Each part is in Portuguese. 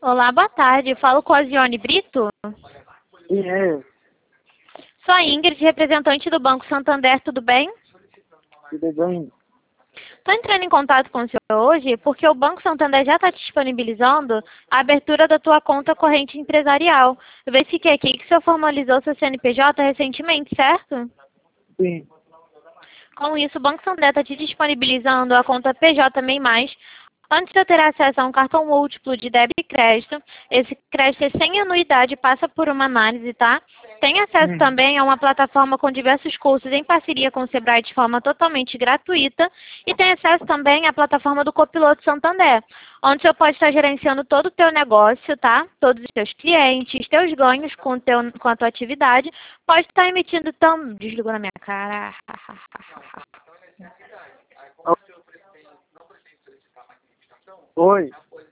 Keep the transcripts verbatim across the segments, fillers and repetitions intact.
Olá, boa tarde. Falo com a Zione Brito. Sim, é. Sou a Ingrid, representante do Banco Santander, tudo bem? Tudo bem? Estou entrando em contato com o senhor hoje porque o Banco Santander já está disponibilizando a abertura da tua conta corrente empresarial. Eu verifiquei aqui que o senhor formalizou seu C N P J recentemente, certo? Sim. Com isso, o Banco Santander está te disponibilizando a conta P J MEI mais. Antes de eu ter acesso a um cartão múltiplo de débito e crédito, esse crédito é sem anuidade, passa por uma análise, tá? Tem acesso Hum. também a uma plataforma com diversos cursos em parceria com o Sebrae de forma totalmente gratuita e tem acesso também à plataforma do Copiloto Santander, onde você pode estar gerenciando todo o teu negócio, tá? Todos os teus clientes, teus ganhos com, o teu, com a tua atividade. Pode estar emitindo também... Desligou na minha cara. Oi.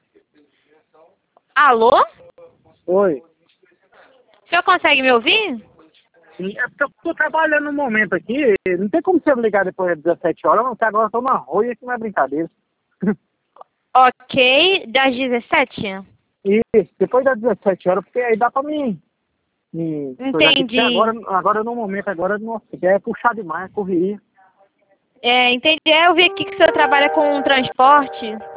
Alô? Oi. O senhor consegue me ouvir? Sim, é porque eu tô trabalhando no momento aqui. Não tem como você me ligar depois das dezessete horas, não, porque agora eu tô na rua e aqui não é brincadeira. Ok, das dezessete? Isso, depois das dezessete horas, porque aí dá pra mim. Me coisar aqui, porque Entendi. agora, agora no momento, agora, nossa, é puxar demais, correria. É, entendi. É, eu vi aqui que o senhor trabalha com transporte.